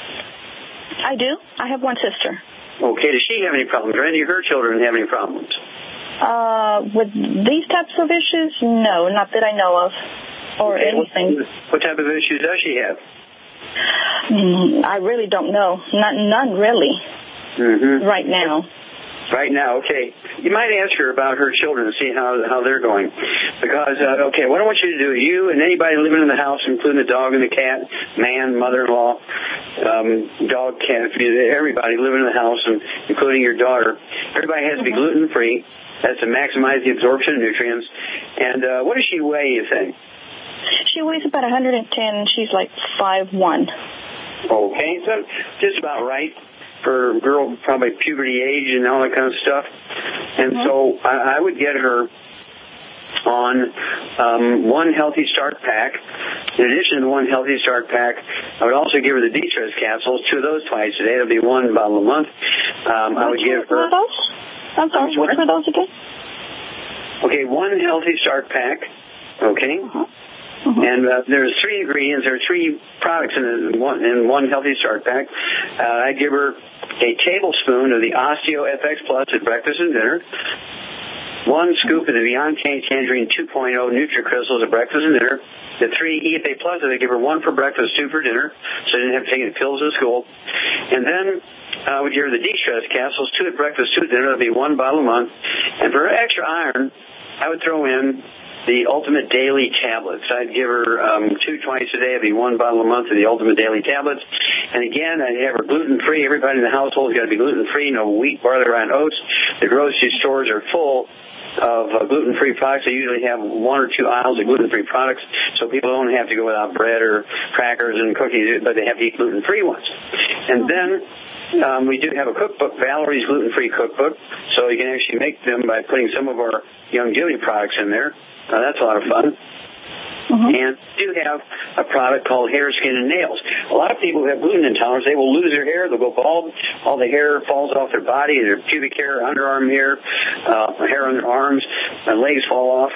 I do. I have one sister. Okay. Does she have any problems? Or any of her children have any problems? With these types of issues, no, not that I know of, or anything. What type of issues does she have? I really don't know. None really. Mm-hmm. Right now. Right now, okay. You might ask her about her children and see how they're going. Because, what I want you to do, you and anybody living in the house, including the dog and the cat, man, mother-in-law, dog, cat, everybody living in the house, and including your daughter, everybody has to be gluten-free. That's to maximize the absorption of nutrients. And what does she weigh, you think? She weighs about 110. She's like 5'1". Okay, so just about right for a girl, probably puberty age and all that kind of stuff. And so I would get her on one Healthy Start Pack. In addition to one Healthy Start Pack, I would also give her the De-Stress capsules, 2 of those twice a day. That'll be 1 bottle a month. I would give her... I'm sorry, which were those again? Okay, one Healthy Start Pack, okay? And there's 3 ingredients. There are 3 products in one Healthy Start Pack. I give her a tablespoon of the Osteo FX Plus at breakfast and dinner, 1 scoop of the Beyond Tangerine 2.0 NutriCrystals at breakfast and dinner. The 3 EFA Plus, I give her 1 for breakfast, 2 for dinner, so I didn't have to take any pills at school. And then I would give her the De-Stress capsules, 2 at breakfast, 2 at dinner. That would be 1 bottle a month. And for her extra iron, I would throw in the Ultimate Daily Tablets. I'd give her 2 twice a day. It'd be 1 bottle a month of the Ultimate Daily Tablets. And again, I'd have her gluten-free. Everybody in the household has got to be gluten-free. No wheat, barley, rye, and oats. The grocery stores are full of gluten-free products. They usually have 1 or 2 aisles of gluten-free products, so people don't have to go without bread or crackers and cookies, but they have to eat gluten-free ones. And then we do have a cookbook, Valerie's Gluten-Free Cookbook, so you can actually make them by putting some of our Young Beauty products in there. That's a lot of fun. And we do have a product called Hair, Skin, and Nails. A lot of people who have gluten intolerance, they will lose their hair, they'll go bald, all the hair falls off their body, their pubic hair, underarm hair, hair on their arms, and legs fall off.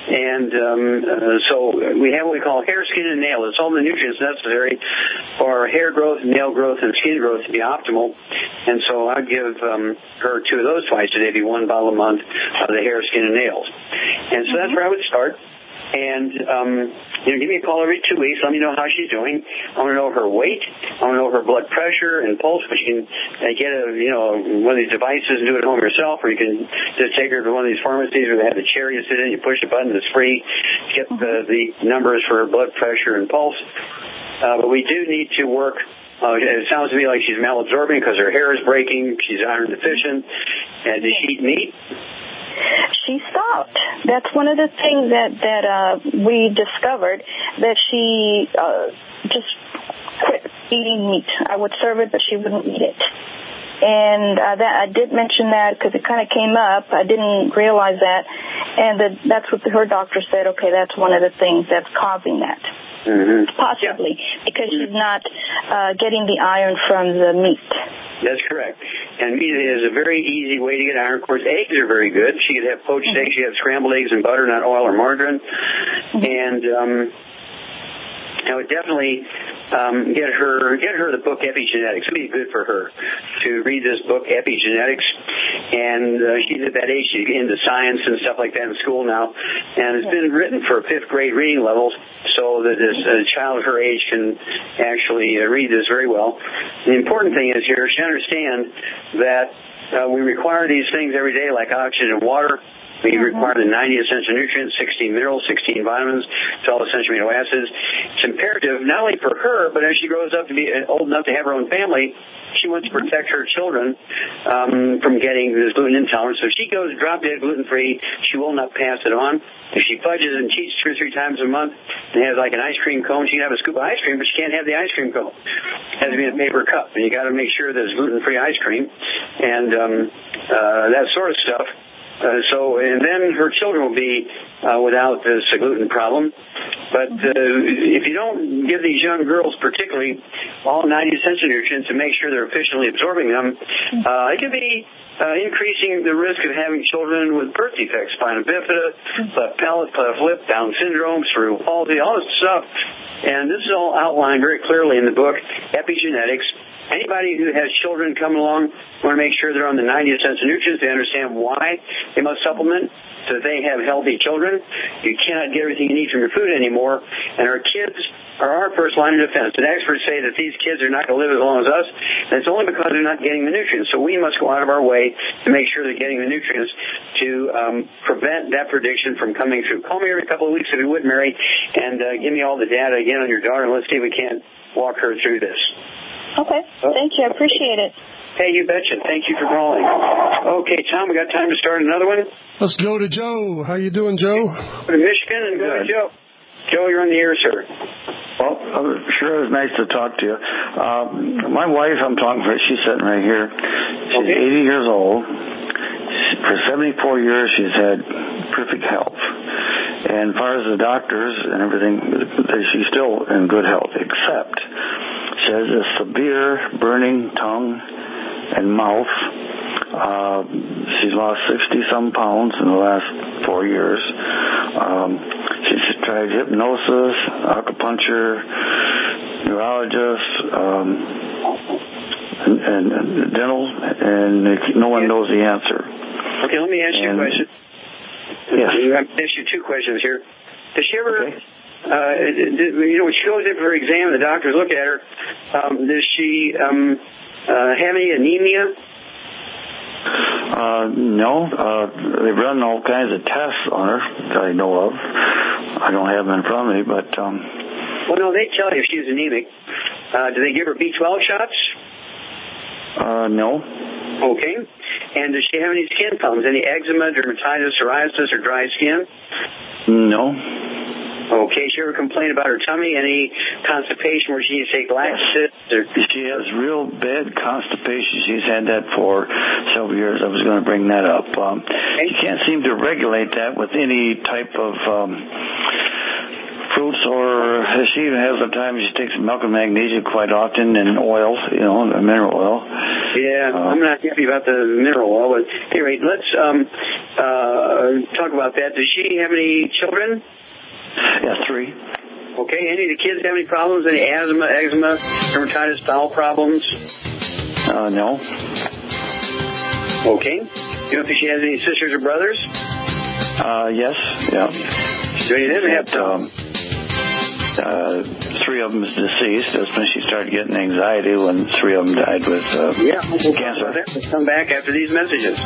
And so we have what we call hair, skin, and nail. It's all the nutrients necessary for hair growth, nail growth, and skin growth to be optimal. And so I give her 2 of those twice a day, be 1 bottle a month of the hair, skin, and nails. And so that's where I would start. And, give me a call every 2 weeks. Let me know how she's doing. I want to know her weight. I want to know her blood pressure and pulse, which you can get one of these devices and do it at home yourself, or you can just take her to one of these pharmacies where they have the chair you sit in, you push a button, it's free. Get the numbers for her blood pressure and pulse. But we do need to work. It sounds to me like she's malabsorbing because her hair is breaking. She's iron deficient. And does she eat meat? She stopped. That's one of the things that we discovered, that she just quit eating meat. I would serve it, but she wouldn't eat it. And I did mention that because it kind of came up. I didn't realize that. And that's what her doctor said, okay, that's one of the things that's causing that. Mm-hmm. Possibly, because she's not getting the iron from the meat. That's correct. And meat is a very easy way to get iron. Of course, eggs are very good. She could have poached eggs. She could have scrambled eggs and butter, not oil or margarine. And I would definitely get her the book Epigenetics. It would be good for her to read this book, Epigenetics. And she's at that age, she's into science and stuff like that in school now. And it's been written for 5th grade reading levels so that a child of her age can actually read this very well. The important thing is here, she understands that we require these things every day, like oxygen and water. We require the 90 essential nutrients, 16 minerals, 16 vitamins, 12 essential amino acids. It's imperative not only for her, but as she grows up to be old enough to have her own family, she wants to protect her children from getting this gluten intolerance. So if she goes drop-dead gluten-free, she will not pass it on. If she fudges and cheats 2 or 3 times a month and has like an ice cream cone, she can have a scoop of ice cream, but she can't have the ice cream cone. It has to be in a paper cup, and you got to make sure there's gluten-free ice cream and that sort of stuff. And then her children will be without this gluten problem. But if you don't give these young girls particularly all 90 essential nutrients and make sure they're efficiently absorbing them, it can be increasing the risk of having children with birth defects, spina bifida, cleft palate, cleft lip, Down syndrome, cerebral palsy, all this stuff. And this is all outlined very clearly in the book, Epigenetics. Anybody who has children coming along want to make sure they're on the 90 essential nutrients. They understand why they must supplement so that they have healthy children. You cannot get everything you need from your food anymore. And our kids are our first line of defense. And experts say that these kids are not going to live as long as us, and it's only because they're not getting the nutrients. So we must go out of our way to make sure they're getting the nutrients to prevent that prediction from coming through. Call me every couple of weeks if you would, Mary, and give me all the data again on your daughter, and let's see if we can't walk her through this. Okay. Thank you. I appreciate it. Hey, you betcha. Thank you for calling. Okay, Tom, we got time to start another one? Let's go to Joe. How you doing, Joe? Go to Michigan and go to Joe. Joe, you're on the air, sir. Well, sure, it was nice to talk to you. My wife, I'm talking for, she's sitting right here. She's 80 years old. For 74 years, she's had perfect health. And as far as the doctors and everything, she's still in good health, except she has a severe burning tongue and mouth. She's lost 60-some pounds in the last 4 years. She's tried hypnosis, acupuncture, neurologist, and dental, and no one knows the answer. Okay, let me ask you a question. Yes. I'm going to ask you 2 questions here. Does she ever, when she goes in for her exam and the doctors look at her, does she have any anemia? No. They've run all kinds of tests on her that I know of. I don't have them in front of me, but... Well, no, they tell you if she's anemic. Do they give her B12 shots? No. Okay. And does she have any skin problems? Any eczema, dermatitis, psoriasis, or dry skin? No. Okay. She ever complain about her tummy? Any constipation where she needs to take laxatives? She has real bad constipation. She's had that for several years. I was going to bring that up. She can't seem to regulate that with any type of fruits, or she even has sometimes she takes milk and magnesia quite often, and oils, mineral oil. Yeah, I'm not happy about the mineral oil, but anyway, let's talk about that. Does she have any children? Yeah, 3. Okay. Any of the kids have any problems? Any asthma, eczema, dermatitis, bowel problems? No. Okay. You don't think she has any sisters or brothers? Yes. Yeah. So you didn't have 3 of them is deceased. That's when she started getting anxiety when 3 of them died with cancer. Let's come back after these messages.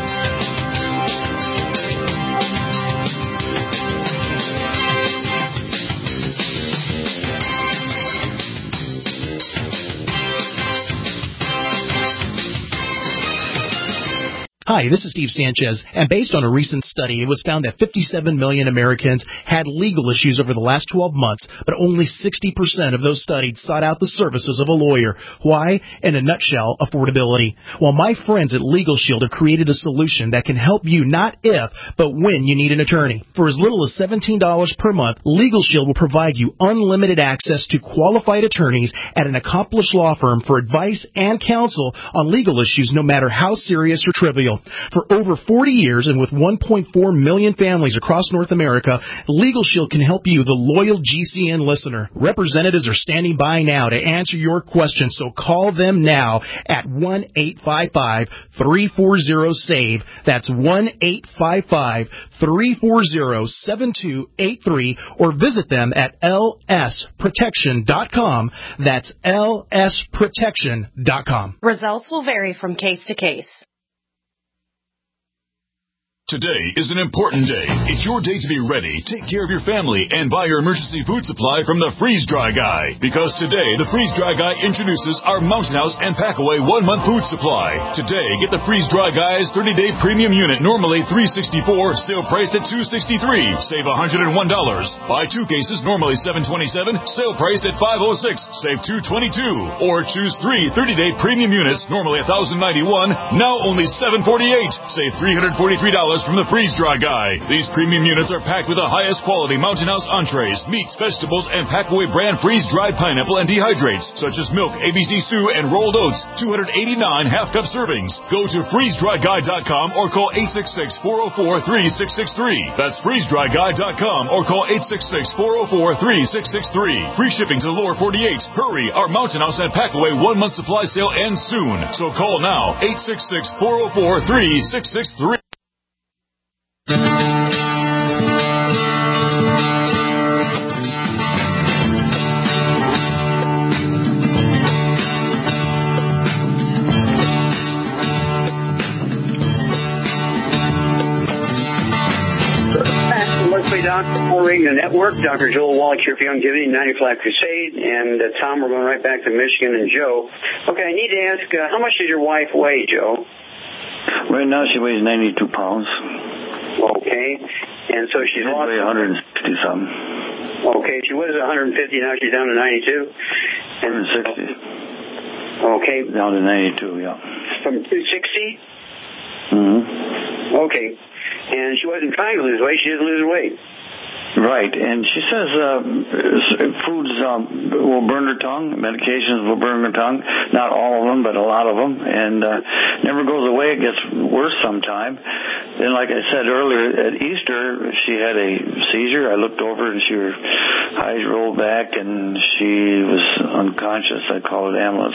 Hi, this is Steve Sanchez, and based on a recent study, it was found that 57 million Americans had legal issues over the last 12 months, but only 60% of those studied sought out the services of a lawyer. Why? In a nutshell, affordability. Well, my friends at Legal Shield have created a solution that can help you not if, but when you need an attorney. For as little as $17 per month, Legal Shield will provide you unlimited access to qualified attorneys at an accomplished law firm for advice and counsel on legal issues, no matter how serious or trivial. For over 40 years and with 1.4 million families across North America, Legal Shield can help you, the loyal GCN listener. Representatives are standing by now to answer your questions, so call them now at 1-855-340-SAVE. That's 1-855-340-7283, or visit them at lsprotection.com. That's lsprotection.com. Results will vary from case to case. Today is an important day. It's your day to be ready, take care of your family, and buy your emergency food supply from the Freeze Dry Guy. Because today, the Freeze Dry Guy introduces our Mountain House and Packaway 1-month food supply. Today, get the Freeze Dry Guy's 30-day premium unit, normally $364, sale priced at $263. Save $101. Buy 2 cases, normally $727, sale priced at $506. Save $222. Or choose 3 30-day premium units, normally $1,091, now only $748. Save $343 from the Freeze Dry Guy. These premium units are packed with the highest quality Mountain House entrees, meats, vegetables, and Packaway brand freeze-dried pineapple and dehydrates, such as milk, ABC stew, and rolled oats. 289 half-cup servings. Go to freezedryguy.com or call 866-404-3663. That's freezedryguy.com or call 866-404-3663. Free shipping to the lower 48. Hurry, our Mountain House and Packaway 1-month supply sale ends soon. So call now, 866-404-3663. The network, Dr. Joel Wallach here for Youngevity, 95 Crusade, and Tom, we're going right back to Michigan, and Joe. Okay, I need to ask, how much does your wife weigh, Joe? Right now she weighs 92 pounds. Okay, and so she's lost 160-something. Okay, she was 150, now she's down to 92? 160. Okay. Down to 92, yeah. From 260? Mm-hmm. Okay. And she wasn't trying to lose weight, she didn't lose weight. Right, and she says foods will burn her tongue, medications will burn her tongue, not all of them, but a lot of them, and never goes away. It gets worse sometime. Then, like I said earlier, at Easter, she had a seizure. I looked over, and her eyes rolled back, and she was unconscious. I called an ambulance,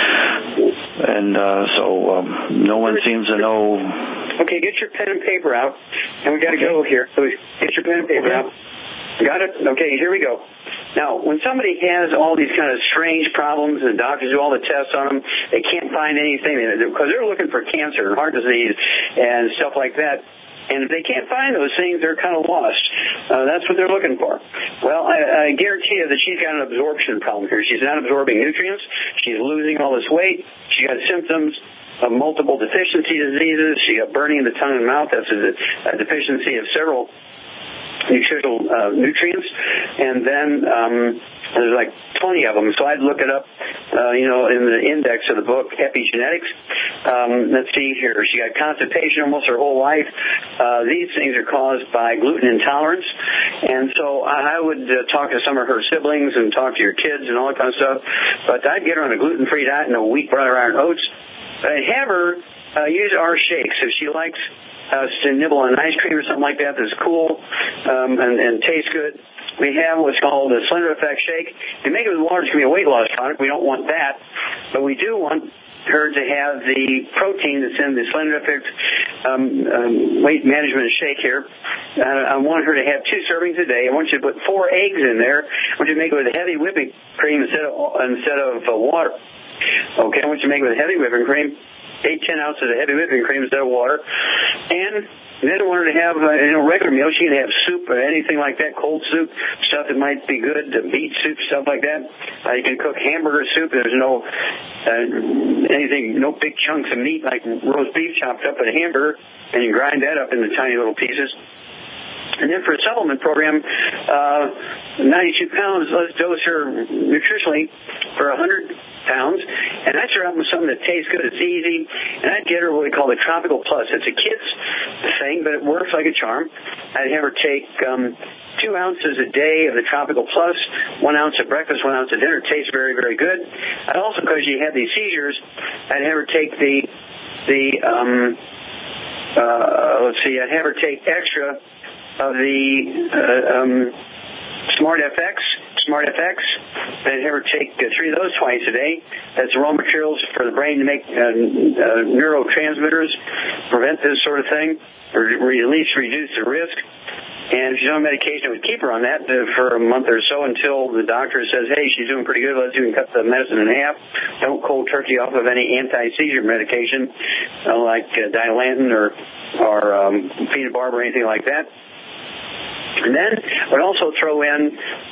and so no one seems to know. Okay, get your pen and paper out, and we got to go here. So get your pen and paper out. Got it? Okay, here we go. Now, when somebody has all these kind of strange problems and doctors do all the tests on them, they can't find anything because they're looking for cancer and heart disease and stuff like that. And if they can't find those things, they're kind of lost. That's what they're looking for. Well, I guarantee you that she's got an absorption problem here. She's not absorbing nutrients. She's losing all this weight. She got symptoms of multiple deficiency diseases. She got burning in the tongue and mouth. That's a deficiency of several nutritional nutrients, and then there's like 20 of them. So I'd look it up, in the index of the book, Epigenetics. Let's see here. She got constipation almost her whole life. These things are caused by gluten intolerance, and so I would talk to some of her siblings and talk to your kids and all that kind of stuff. But I'd get her on a gluten-free diet and a wheat, butter, iron, oats. But I'd have her use our shakes if she likes to nibble on ice cream or something like that that's cool and tastes good. We have what's called a Slender Effect shake. If you make it with water, it's going to be a weight loss product. We don't want that. But we do want her to have the protein that's in the Slender Effect weight management shake here. I want her to have 2 servings a day. I want you to put 4 eggs in there. I want you to make it with heavy whipping cream instead of water. Okay, I want you to make it with heavy whipping cream. 8-10 ounces of heavy whipping cream instead of water. And then I want her to have regular meal. She can have soup or anything like that, cold soup, stuff that might be good, beet soup, stuff like that. You can cook hamburger soup. There's no big chunks of meat like roast beef chopped up in a hamburger, and you grind that up into tiny little pieces. And then for a supplement program, 92 pounds, let's dose her nutritionally for 100 pounds, and I'd start out with something that tastes good, it's easy, and I'd get her what we call the Tropical Plus. It's a kid's thing, but it works like a charm. I'd have her take 2 ounces a day of the Tropical Plus, 1 ounce at breakfast, 1 ounce at dinner. It tastes very, very good. I'd also, because she had these seizures, I'd have her take I'd have her take extra of the Smart FX. I'd have her take 3 of those twice a day. That's raw materials for the brain to make neurotransmitters, prevent this sort of thing, or at least reduce the risk. And if she's on medication, I would keep her on that for a month or so until the doctor says, hey, she's doing pretty good. Let's even cut the medicine in half. Don't cold turkey off of any anti-seizure medication like Dilantin or phenobarb or anything like that. And then I would also throw in,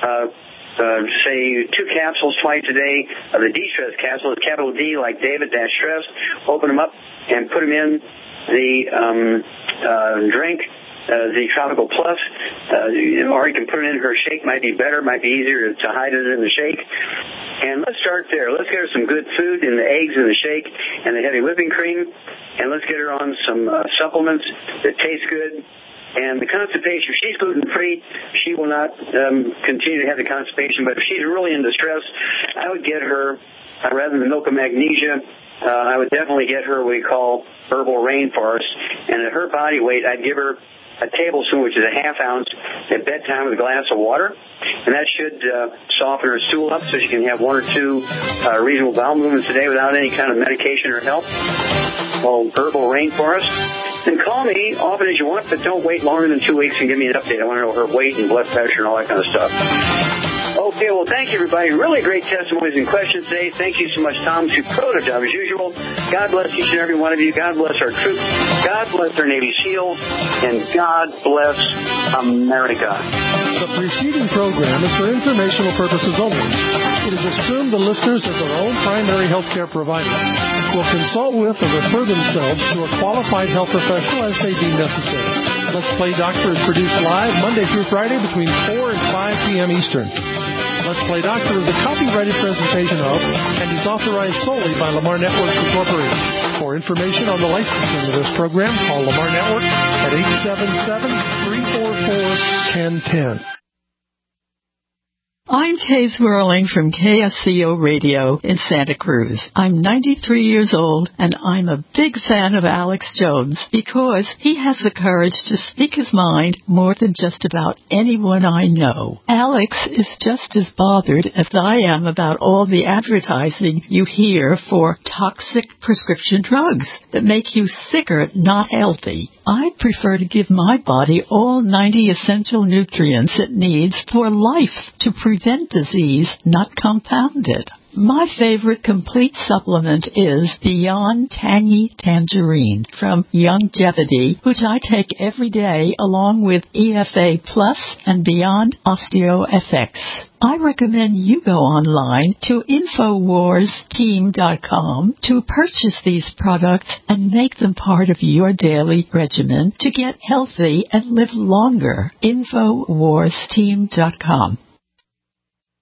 say, 2 capsules twice a day of the de-stress capsules, capital D like David, -stress. Open them up and put them in the drink, the Tropical Plus, or you can put it in her shake. Might be better, might be easier to hide it in the shake. And let's start there. Let's get her some good food in the eggs in the shake and the heavy whipping cream, and let's get her on some supplements that taste good. And the constipation, if she's gluten-free, she will not continue to have the constipation. But if she's really in distress, I would get her, rather than milk of magnesia, I would definitely get her what we call herbal rainforest. And at her body weight, I'd give her a tablespoon, which is a ½ ounce, at bedtime with a glass of water. And that should soften her stool up so she can have 1 or 2 reasonable bowel movements a day without any kind of medication or help. Called herbal rainforest. Then call me often as you want, but don't wait longer than 2 weeks and give me an update. I want to know her weight and blood pressure and all that kind of stuff. Okay, well, thank you, everybody. Really great testimonies and questions today. Thank you so much, Tom. Superb job as usual. God bless each and every one of you. God bless our troops. God bless our Navy SEALs. And God bless America. The preceding program is for informational purposes only. It is assumed the listeners as their own primary health care provider will consult with or refer themselves to a qualified health professional as may be necessary. Let's Play Doctor is produced live Monday through Friday between 4 and 5 p.m. Eastern. Let's Play Doctor is a copyrighted presentation of and is authorized solely by Lamar Networks Incorporated. For information on the licensing of this program, call Lamar Network at 877-344-1010. I'm Kay Swirling from KSCO Radio in Santa Cruz. I'm 93 years old, and I'm a big fan of Alex Jones because he has the courage to speak his mind more than just about anyone I know. Alex is just as bothered as I am about all the advertising you hear for toxic prescription drugs that make you sicker, not healthy. I prefer to give my body all 90 essential nutrients it needs for life to prevent disease, not compound it. My favorite complete supplement is Beyond Tangy Tangerine from Youngevity, which I take every day along with EFA Plus and Beyond OsteoFX. I recommend you go online to InfoWarsTeam.com to purchase these products and make them part of your daily regimen to get healthy and live longer. InfoWarsTeam.com.